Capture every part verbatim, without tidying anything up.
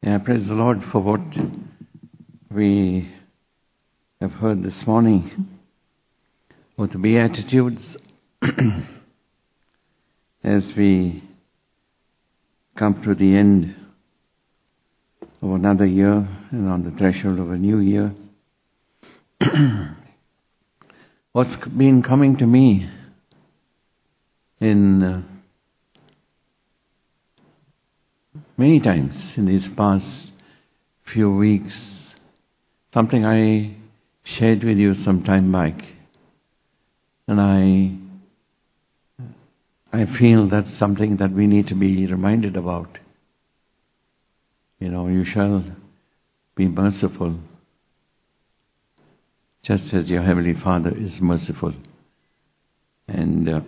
Yeah, praise the Lord for what we have heard this morning with the Beatitudes as we come to the end of another year and on the threshold of a new year. What's been coming to me in uh, many times in these past few weeks, something I shared with you some time back, and I I feel that's something that we need to be reminded about. You know, you shall be merciful, just as your Heavenly Father is merciful. And uh,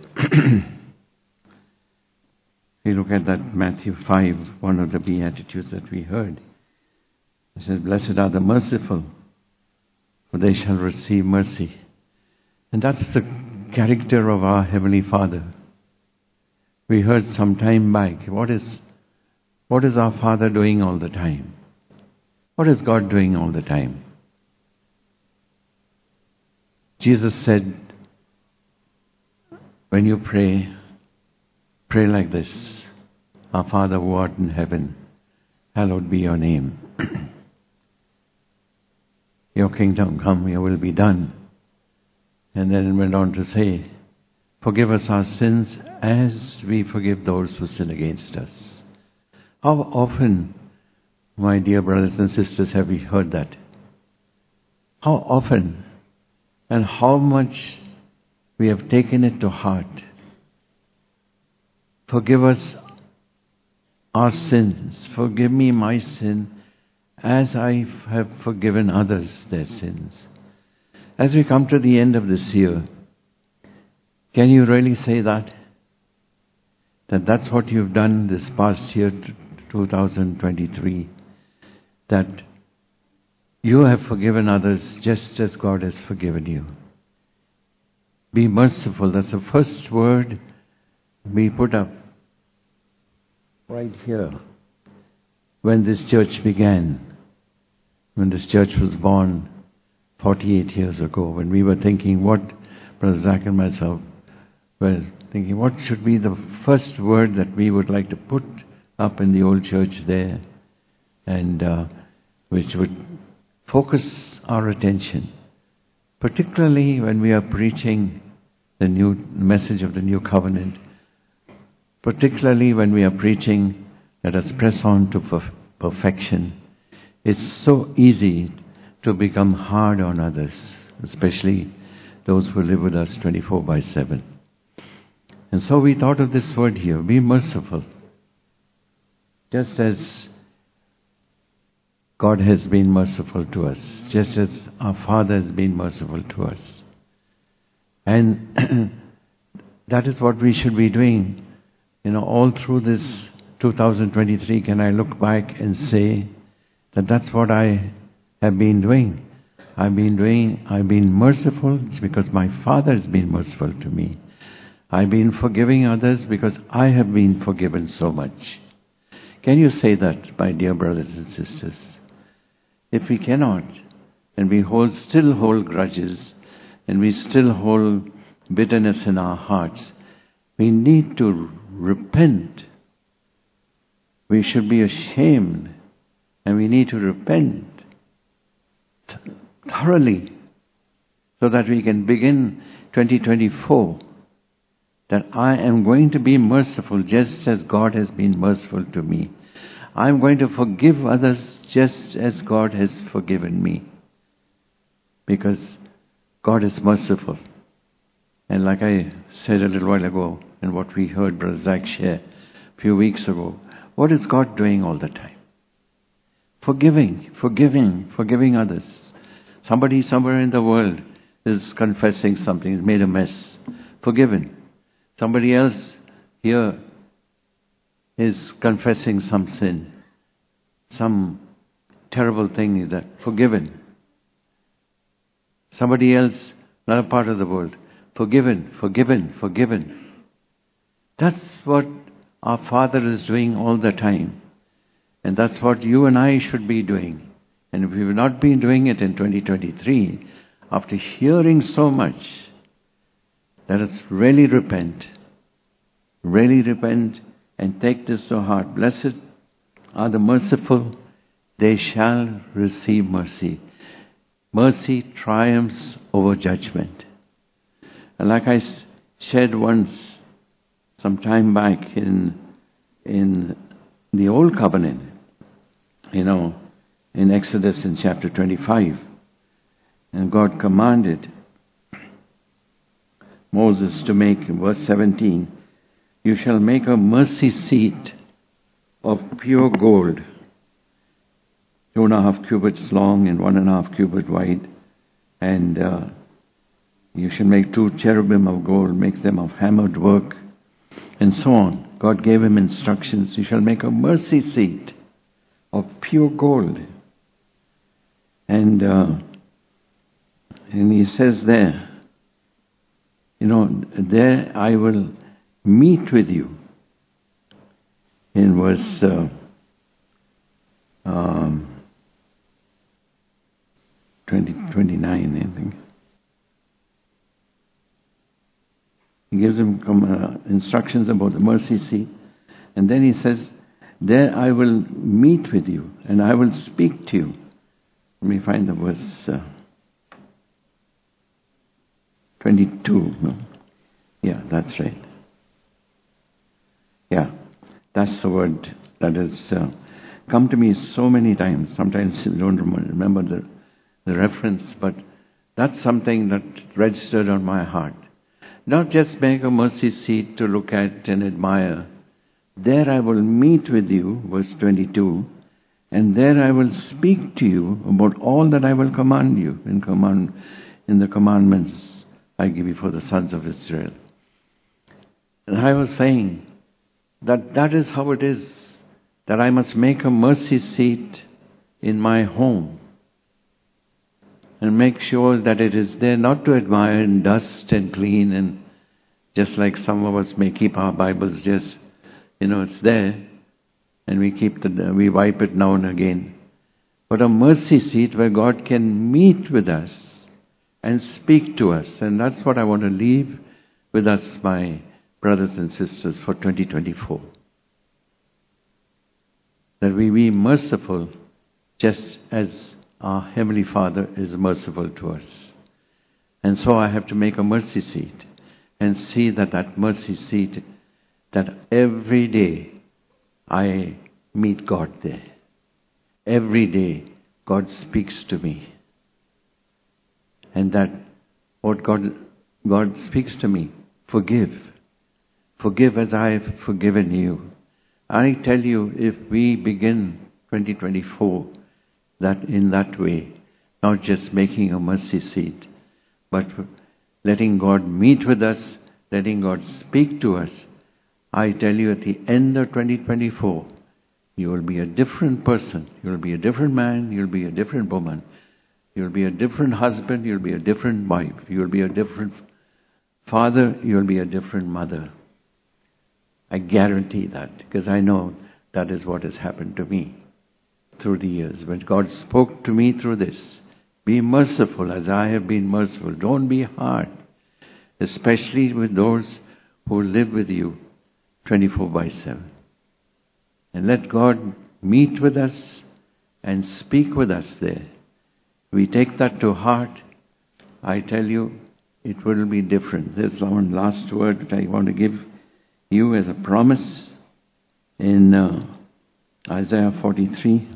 we look at that Matthew five, one of the Beatitudes that we heard. It says, "Blessed are the merciful, for they shall receive mercy." And that's the character of our Heavenly Father. We heard some time back, what is, what is our Father doing all the time? What is God doing all the time? Jesus said, when you pray, pray like this: Our Father who art in heaven, hallowed be your name. Your kingdom come, your will be done. And then it went on to say, forgive us our sins as we forgive those who sin against us. How often, my dear brothers and sisters, have we heard that? How often and how much we have taken it to heart. Forgive us our sins. Forgive me my sin as I have forgiven others their sins. As we come to the end of this year, can you really say that? That that's what you've done this past year, two thousand twenty-three. That you have forgiven others just as God has forgiven you. Be merciful. That's the first word we put up right here when this church began, when this church was born forty-eight years ago, when we were thinking what, Brother Zach and myself were thinking, what should be the first word that we would like to put up in the old church there, and uh, which would focus our attention, particularly when we are preaching the new message of the new covenant, particularly when we are preaching, let us press on to perf- perfection. It's so easy to become hard on others, especially those who live with us twenty-four by seven. And so we thought of this word here, be merciful. Just as God has been merciful to us, just as our Father has been merciful to us. And that is what we should be doing. You know, all through this two thousand twenty-three, can I look back and say that that's what I have been doing. I've been doing, I've been merciful because my Father has been merciful to me. I've been forgiving others because I have been forgiven so much. Can you say that, my dear brothers and sisters? If we cannot, and we hold, still hold grudges, and we still hold bitterness in our hearts, we need to repent. We should be ashamed, and we need to repent thoroughly so that we can begin twenty twenty-four, that I am going to be merciful just as God has been merciful to me. I'm going to forgive others just as God has forgiven me, because God is merciful. And like I said a little while ago, and what we heard Brother Zach share a few weeks ago, what is God doing all the time? Forgiving, forgiving, forgiving others. Somebody somewhere in the world is confessing something, has made a mess. Forgiven. Somebody else here is confessing some sin, some terrible thing, that forgiven. Somebody else, another part of the world, forgiven, forgiven, forgiven. That's what our Father is doing all the time. And that's what you and I should be doing. And if we've not been doing it in twenty twenty-three, after hearing so much, let us really repent. Really repent and take this to heart. Blessed are the merciful, they shall receive mercy. Mercy triumphs over judgment. And like I shared once, some time back in, in the Old Covenant, you know, in Exodus in chapter twenty-five, and God commanded Moses to make, in verse seventeen, you shall make a mercy seat of pure gold, two and a half cubits long and one and a half cubit wide, and uh, you shall make two cherubim of gold, make them of hammered work, and so on. God gave him instructions. You shall make a mercy seat of pure gold. And uh, and he says there, you know, there I will meet with you. In verse uh, um, twenty, twenty-nine, I think. He gives him uh, instructions about the mercy seat. And then he says, there I will meet with you and I will speak to you. Let me find the verse uh, twenty-two. No? Yeah, that's right. Yeah, that's the word that has uh, come to me so many times. Sometimes I don't remember the, the reference, but that's something that registered on my heart. Not just make a mercy seat to look at and admire. There I will meet with you, verse twenty-two, and there I will speak to you about all that I will command you in command in the commandments I give you for the sons of Israel. And I was saying that that is how it is, that I must make a mercy seat in my home and make sure that it is there, not to admire and dust and clean, and just like some of us may keep our Bibles just, you know, it's there, and we keep the, we wipe it now and again. But a mercy seat where God can meet with us and speak to us. And that's what I want to leave with us, my brothers and sisters, for twenty twenty-four. That we be merciful just as our Heavenly Father is merciful to us. And so I have to make a mercy seat and see that that mercy seat, that every day I meet God there. Every day God speaks to me. And that what God, God speaks to me, forgive. Forgive as I have forgiven you. I tell you, if we begin twenty twenty-four that in that way, not just making a mercy seat, but letting God meet with us, letting God speak to us, I tell you, at the end of twenty twenty-four, you will be a different person. You will be a different man. You will be a different woman. You will be a different husband. You will be a different wife. You will be a different father. You will be a different mother. I guarantee that, because I know that is what has happened to me through the years. When God spoke to me through this, be merciful as I have been merciful. Don't be hard, especially with those who live with you twenty-four by seven. And let God meet with us and speak with us there. We take that to heart, I tell you, it will be different. There's one last word that I want to give you as a promise in uh, Isaiah forty-three.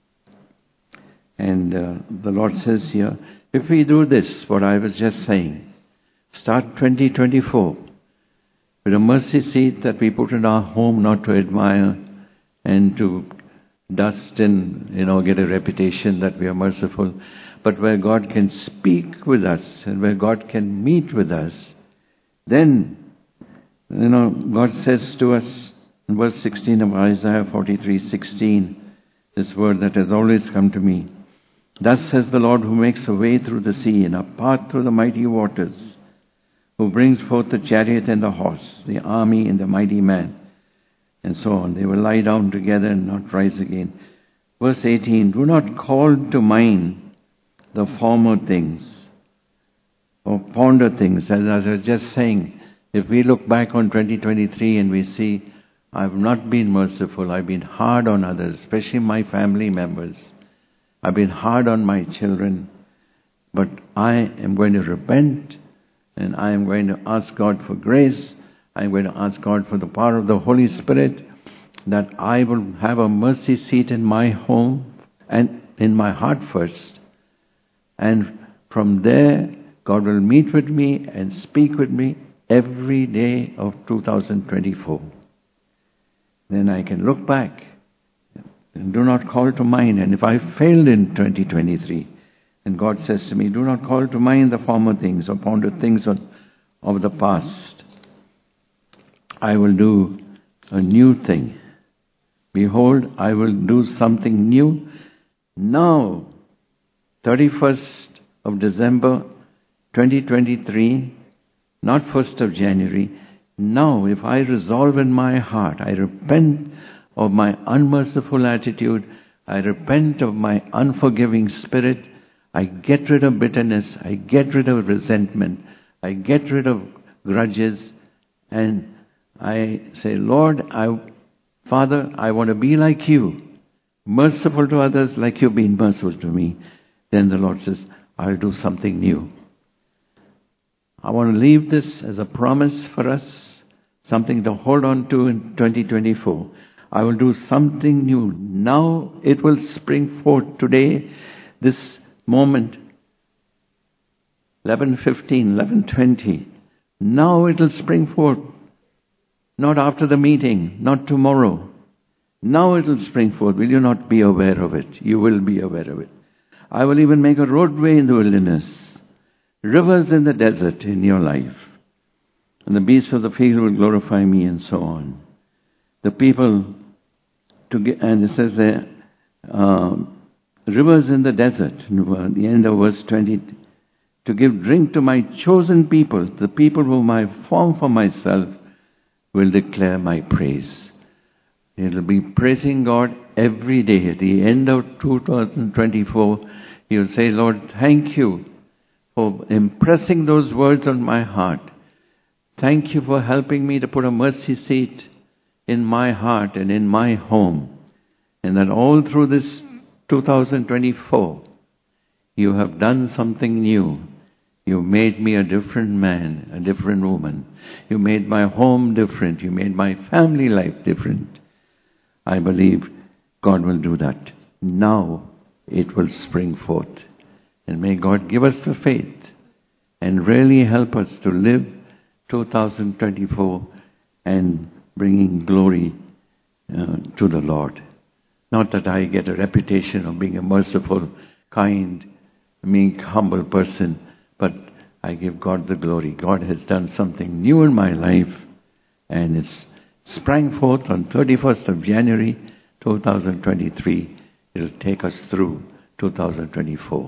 And uh, the Lord says here, if we do this, what I was just saying, start twenty twenty-four with a mercy seat that we put in our home, not to admire and to dust and, you know, get a reputation that we are merciful, but where God can speak with us and where God can meet with us, then, you know, God says to us in verse sixteen of Isaiah forty-three sixteen, this word that has always come to me. Thus says the Lord, who makes a way through the sea and a path through the mighty waters, who brings forth the chariot and the horse, the army and the mighty man. and so on. They will lie down together and not rise again. Verse eighteen, do not call to mind the former things or ponder things. As I was just saying, if we look back on twenty twenty-three and we see, I've not been merciful, I've been hard on others, especially my family members. I've been hard on my children. But I am going to repent, and I am going to ask God for grace. I am going to ask God for the power of the Holy Spirit, that I will have a mercy seat in my home and in my heart first. And from there, God will meet with me and speak with me every day of two thousand twenty-four. Then I can look back and do not call to mind. And if I failed in twenty twenty-three, and God says to me, do not call to mind the former things or ponder things of, of the past, I will do a new thing. Behold, I will do something new. Now, thirty-first of December, twenty twenty-three, not first of January. Now, if I resolve in my heart, I repent of my unmerciful attitude, I repent of my unforgiving spirit, I get rid of bitterness, I get rid of resentment, I get rid of grudges, and I say, Lord, I, Father, I want to be like you, merciful to others like you've been merciful to me. Then the Lord says, I'll do something new. I want to leave this as a promise for us, something to hold on to in twenty twenty-four. I will do something new. Now it will spring forth today, this moment, eleven fifteen, eleven twenty. Now it will spring forth. Not after the meeting, not tomorrow. Now it will spring forth. Will you not be aware of it? You will be aware of it. I will even make a roadway in the wilderness, rivers in the desert in your life. And the beasts of the field will glorify me, and so on. The people, to get, and it says there, uh, rivers in the desert, the end of verse twenty, to give drink to my chosen people, the people whom I form for myself, will declare my praise. It will be praising God every day. At the end of two thousand twenty-four, you'll say, Lord, thank you for impressing those words on my heart. Thank you for helping me to put a mercy seat in my heart and in my home. And that all through this two thousand twenty-four, you have done something new. You made me a different man, a different woman. You made my home different. You made my family life different. I believe God will do that. Now it will spring forth. And may God give us the faith and really help us to live two thousand twenty-four and bringing glory uh, to the Lord. Not that I get a reputation of being a merciful, kind, meek, humble person, but I give God the glory. God has done something new in my life, and it's sprang forth on thirty-first of January two thousand twenty-three. It'll take us through two thousand twenty-four.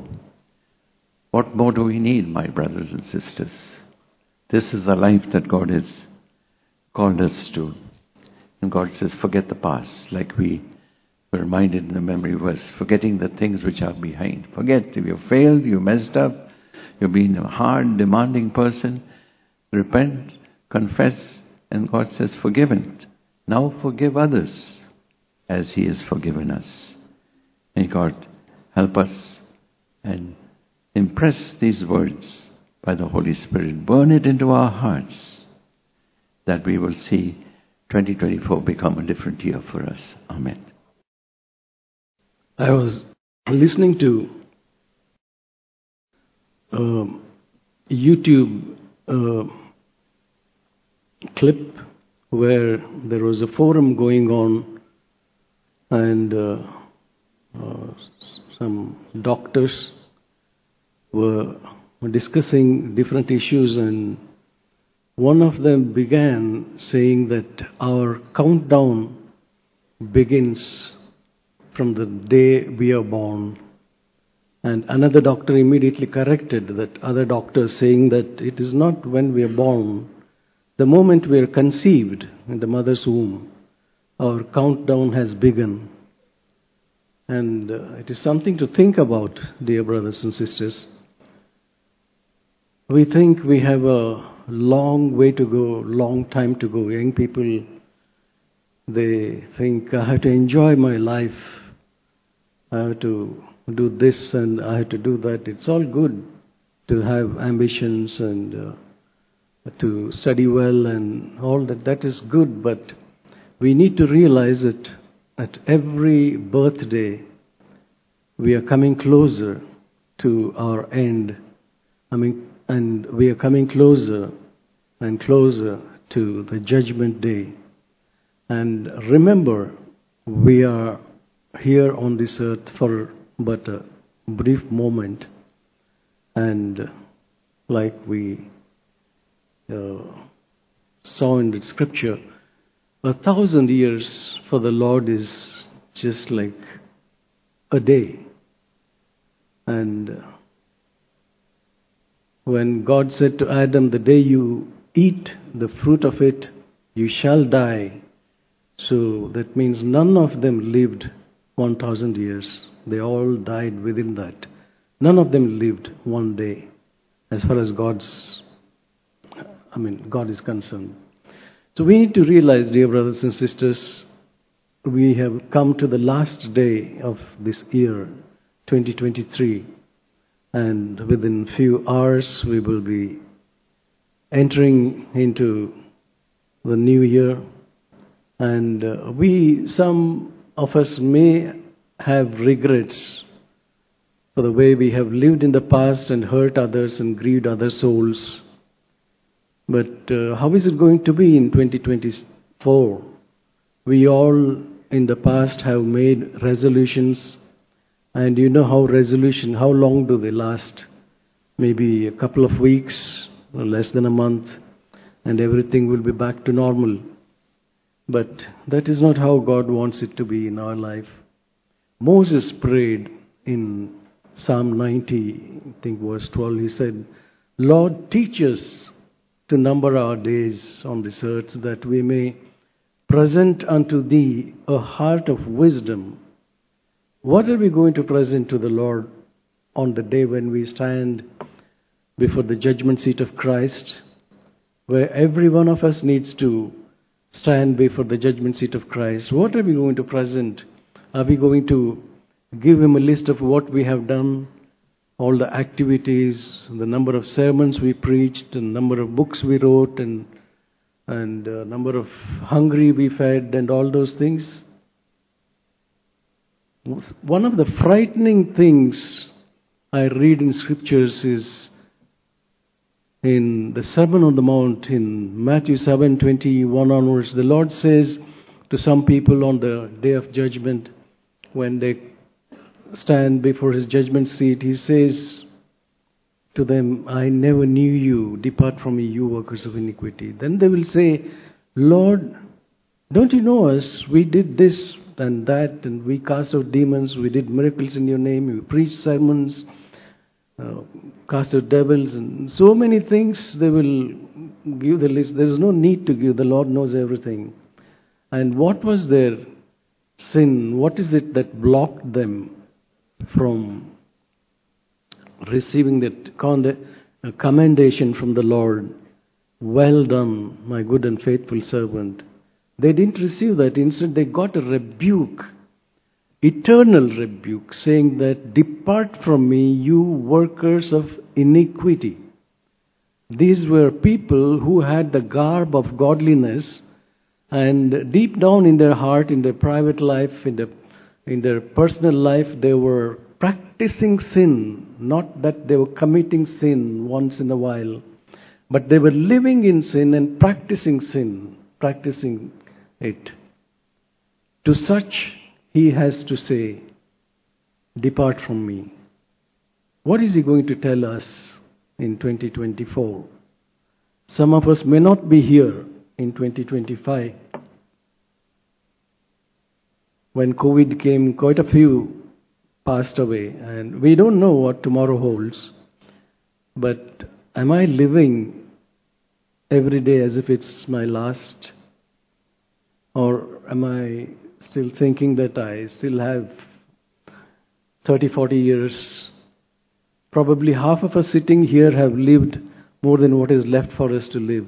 What more do we need, my brothers and sisters? This is the life that God has called us to. And God says, forget the past, like we were reminded in the memory verse, forgetting the things which are behind. Forget, if you failed, you messed up, you've been a hard, demanding person, repent, confess, and God says, forgiven. Now forgive others as He has forgiven us. May God help us and impress these words by the Holy Spirit. Burn it into our hearts that we will see twenty twenty-four become a different year for us. Amen. I was listening to a YouTube uh, clip where there was a forum going on, and uh, uh, some doctors were discussing different issues, and one of them began saying that our countdown begins from the day we are born. And another doctor immediately corrected that other doctor, saying that it is not when we are born, the moment we are conceived in the mother's womb, our countdown has begun. And uh, it is something to think about, dear brothers and sisters. We think we have a long way to go, long time to go. Young people, they think, I have to enjoy my life. I have to do this and I have to do that. It's all good to have ambitions and uh, to study well and all that. That is good, but we need to realize that at every birthday we are coming closer to our end. I mean, and we are coming closer and closer to the judgment day. And remember, we are here on this earth for but a brief moment. And like we uh, saw in the scripture, a thousand years for the Lord is just like a day. And when God said to Adam, the day you eat the fruit of it, you shall die. So that means none of them lived one thousand years. They all died within that. None of them lived one day, as far as God's, I mean, God is concerned. So we need to realize, dear brothers and sisters, we have come to the last day of this year, twenty twenty-three. And within few hours we will be entering into the new year. And uh, we, some of us may have regrets for the way we have lived in the past and hurt others and grieved other souls. But uh, how is it going to be in twenty twenty-four? We all in the past have made resolutions. And you know how resolution, how long do they last? Maybe a couple of weeks, or less than a month, and everything will be back to normal. But that is not how God wants it to be in our life. Moses prayed in Psalm ninety, I think verse twelve, he said, Lord, teach us to number our days on this earth, that we may present unto Thee a heart of wisdom. What are we going to present to the Lord on the day when we stand before the judgment seat of Christ, where every one of us needs to stand before the judgment seat of Christ? What are we going to present? Are we going to give Him a list of what we have done, all the activities, the number of sermons we preached, the number of books we wrote, and and uh, number of hungry we fed, and all those things? One of the frightening things I read in scriptures is in the Sermon on the Mount in Matthew seven twenty-one onwards. The Lord says to some people on the day of judgment, when they stand before His judgment seat, He says to them, I never knew you, depart from me, you workers of iniquity. Then they will say, Lord, don't you know us? We did this and that, and we cast out demons, we did miracles in your name, we preached sermons, uh, cast out devils, and so many things. They will give the list. There is no need to give. The Lord knows everything. And what was their sin? What is it that blocked them from receiving that commendation from the Lord? Well done, my good and faithful servant. They didn't receive that. Instead, they got a rebuke, eternal rebuke, saying that, depart from me, you workers of iniquity. These were people who had the garb of godliness, and deep down in their heart, in their private life, in, the, in their personal life, they were practicing sin. Not that they were committing sin once in a while, but they were living in sin and practicing sin, practicing it. To such He has to say, depart from me. What is He going to tell us in twenty twenty-four? Some of us may not be here in twenty twenty-five. When COVID came, quite a few passed away, and we don't know what tomorrow holds. But am I living every day as if it's my last? Or am I still thinking that I still have thirty, forty years? Probably half of us sitting here have lived more than what is left for us to live.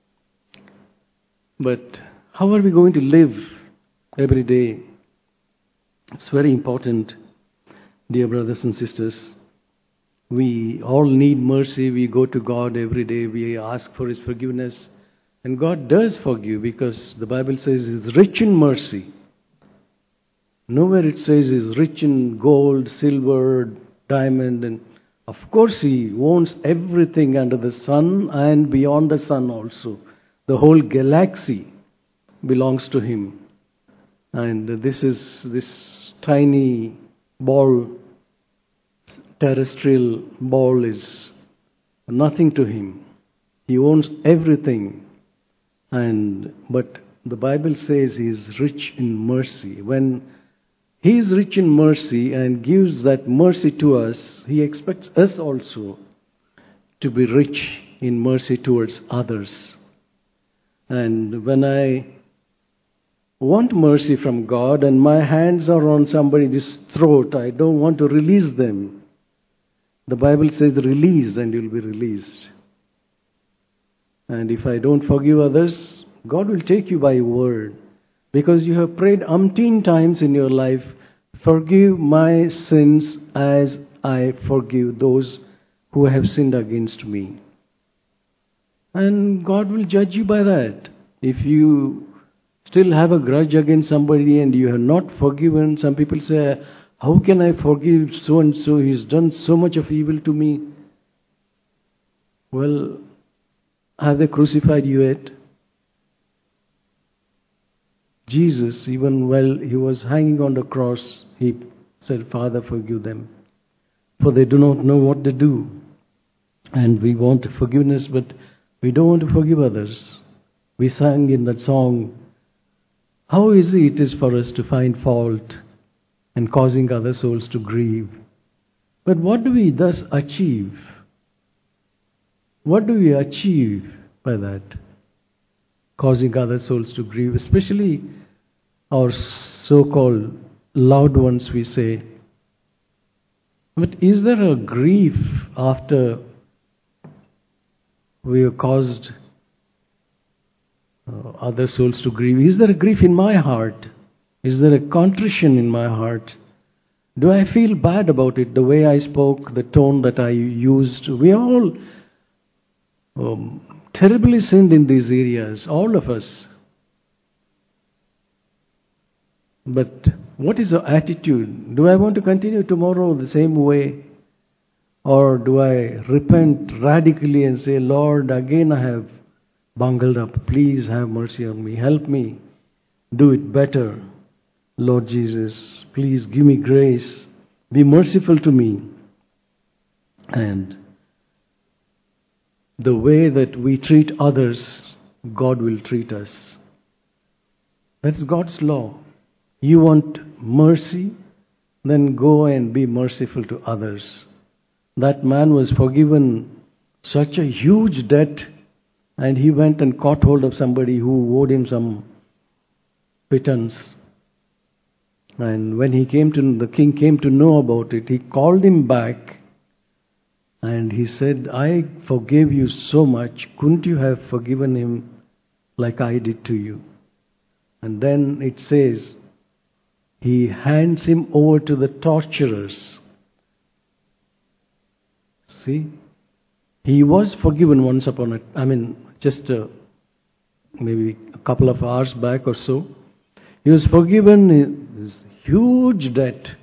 But how are we going to live every day? It's very important, dear brothers and sisters. We all need mercy. We go to God every day. We ask for His forgiveness. And God does forgive because the Bible says He's rich in mercy. Nowhere it says He's rich in gold, silver, diamond. And of course He owns everything under the sun and beyond the sun also. The whole galaxy belongs to Him. And this is this tiny ball, terrestrial ball is nothing to Him. He owns everything. And but the Bible says He is rich in mercy. When He is rich in mercy and gives that mercy to us, He expects us also to be rich in mercy towards others. And when I want mercy from God and my hands are on somebody's throat, I don't want to release them. The Bible says release and you'll be released. And if I don't forgive others, God will take you by word. Because you have prayed umpteen times in your life, forgive my sins as I forgive those who have sinned against me. And God will judge you by that. If you still have a grudge against somebody and you have not forgiven, some people say, how can I forgive so and so? He's done so much of evil to me. Well, have they crucified you yet? Jesus, even while He was hanging on the cross, He said, Father, forgive them, for they do not know what they do. And we want forgiveness, but we don't want to forgive others. We sang in that song, how easy it is for us to find fault and causing other souls to grieve. But what do we thus achieve? What do we achieve by that? Causing other souls to grieve, especially our so-called loved ones, we say. But is there a grief after we have caused uh, other souls to grieve? Is there a grief in my heart? Is there a contrition in my heart? Do I feel bad about it, the way I spoke, the tone that I used? We all um, terribly sinned in these areas, all of us. But what is our attitude? Do I want to continue tomorrow the same way? Or do I repent radically and say, Lord, again I have bungled up. Please have mercy on me. Help me do it better. Lord Jesus, please give me grace. Be merciful to me. And the way that we treat others, God will treat us. That's God's law. You want mercy? Then go and be merciful to others. That man was forgiven such a huge debt, and he went and caught hold of somebody who owed him some pittance. And when he came to, the king came to know about it, he called him back and he said, I forgave you so much, couldn't you have forgiven him like I did to you? And then it says, he hands him over to the torturers. See? He was forgiven once upon a, I mean, just a, maybe a couple of hours back or so. He was forgiven his huge debt.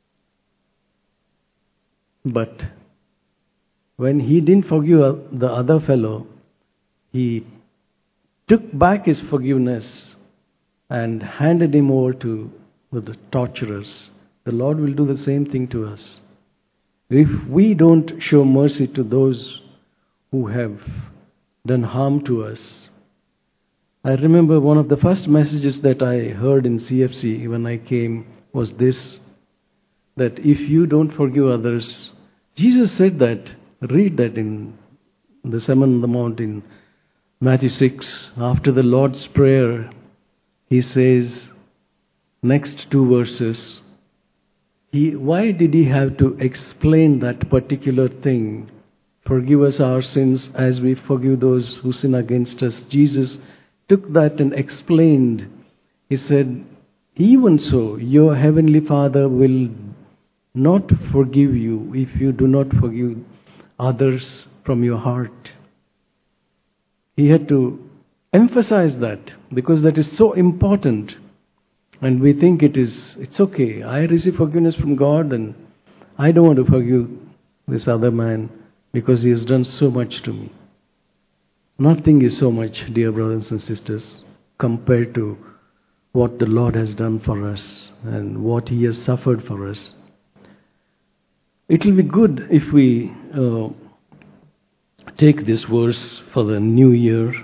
But when he didn't forgive the other fellow, he took back his forgiveness and handed him over to the torturers. The Lord will do the same thing to us. If we don't show mercy to those who have done harm to us. I remember one of the first messages that I heard in C F C when I came was this, that if you don't forgive others, Jesus said that, read that in the Sermon on the Mount in Matthew six, after the Lord's Prayer, he says, next two verses, he, why did he have to explain that particular thing? Forgive us our sins as we forgive those who sin against us. Jesus took that and explained. He said, even so, your heavenly Father will not forgive you if you do not forgive others from your heart. He had to emphasize that because that is so important. And we think it is, it's okay. I receive forgiveness from God and I don't want to forgive this other man because he has done so much to me. Nothing is so much, dear brothers and sisters, compared to what the Lord has done for us and what He has suffered for us. It will be good if we uh, take this verse for the new year.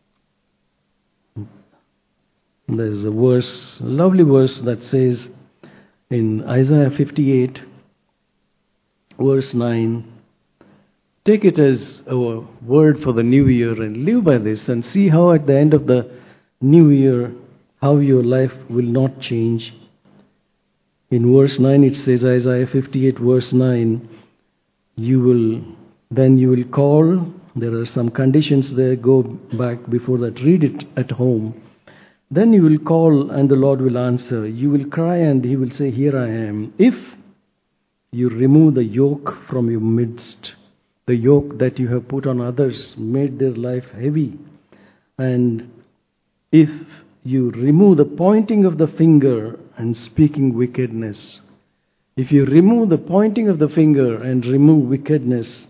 There's a verse, a lovely verse that says in Isaiah fifty-eight, verse nine, take it as a word for the new year and live by this and see how at the end of the new year, how your life will not change. In verse nine it says, Isaiah fifty-eight verse nine, you will, then you will call, there are some conditions there, go back before that, read it at home. Then you will call and the Lord will answer. You will cry and He will say, here I am. If you remove the yoke from your midst, the yoke that you have put on others, made their life heavy, and if you remove the pointing of the finger and speaking wickedness, if you remove the pointing of the finger and remove wickedness,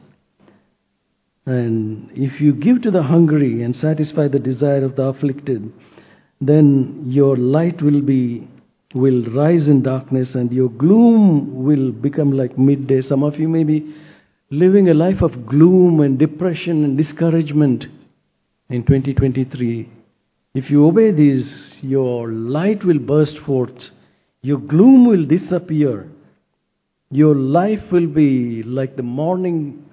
and if you give to the hungry and satisfy the desire of the afflicted, then your light will be will rise in darkness and your gloom will become like midday. Some of you may be living a life of gloom and depression and discouragement in twenty twenty-three. If you obey these, your light will burst forth. Your gloom will disappear. Your life will be like the morning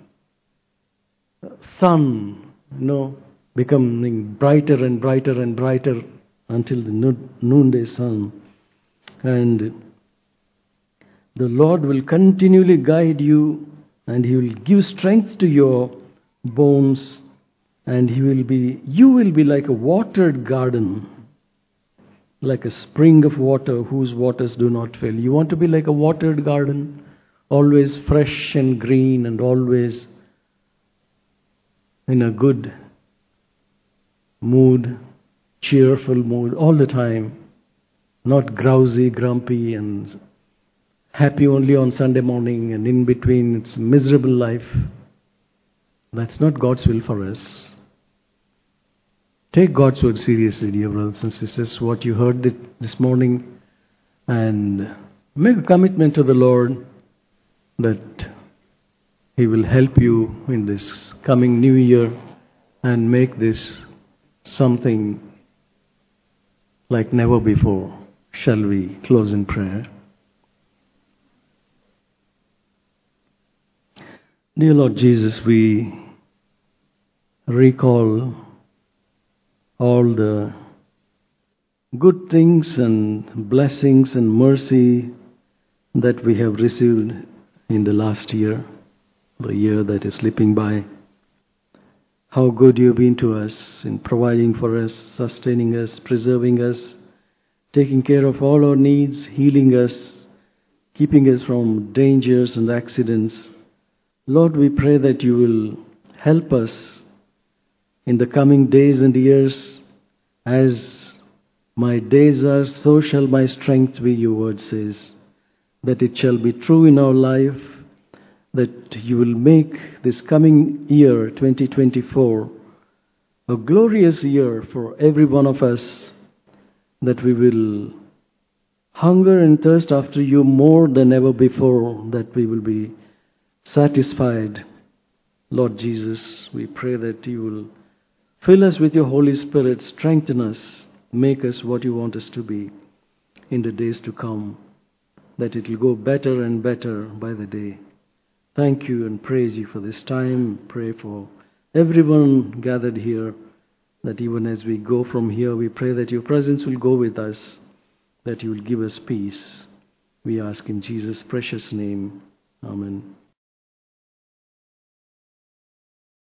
sun, you know, becoming brighter and brighter and brighter until the noonday sun. And the Lord will continually guide you, and He will give strength to your bones, and He will be, you will be like a watered garden, like a spring of water whose waters do not fail. You want to be like a watered garden, always fresh and green and always in a good mood, cheerful mood all the time, not drowsy, grumpy and happy only on Sunday morning and in between it's miserable life. That's not God's will for us. Take God's word seriously, dear brothers and sisters, what you heard this morning, and make a commitment to the Lord that He will help you in this coming new year and make this something like never before. Shall we close in prayer? Dear Lord Jesus, we recall all the good things and blessings and mercy that we have received in the last year, the year that is slipping by. How good you have been to us in providing for us, sustaining us, preserving us, taking care of all our needs, healing us, keeping us from dangers and accidents. Lord, we pray that you will help us in the coming days and years. As my days are, so shall my strength be, your word says. That it shall be true in our life, that you will make this coming year, twenty twenty-four, a glorious year for every one of us, that we will hunger and thirst after you more than ever before, that we will be satisfied. Lord Jesus, we pray that you will fill us with your Holy Spirit, strengthen us, make us what you want us to be in the days to come, that it will go better and better by the day. Thank you and praise you for this time. Pray for everyone gathered here that even as we go from here, we pray that your presence will go with us, that you will give us peace. We ask in Jesus' precious name. Amen.